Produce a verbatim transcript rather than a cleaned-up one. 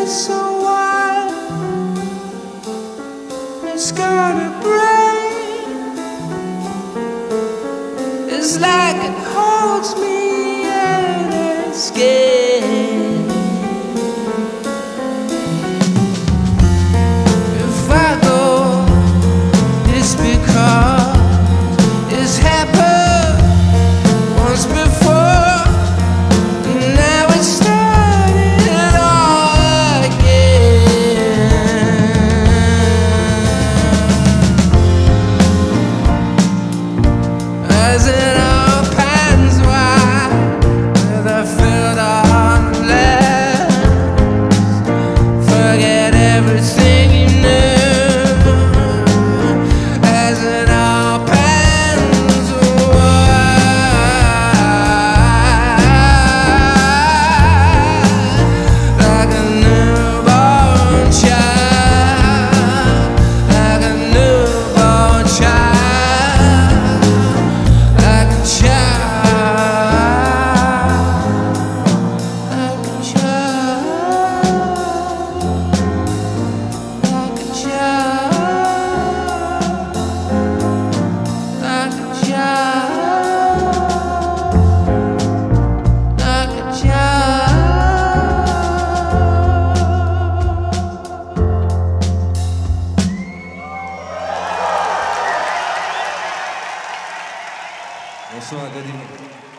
is so wild, it's gonna break. It's like it holds me and it's scared. If I go, it's because it's happened once before. Now it's started all again. As it all pans wide, with a filled on left, forget everything you knew. As it all pans wide, like a newborn child, like a newborn child, like a child, like a child, like a child, like a child, like a child. Bonsoir, Académie.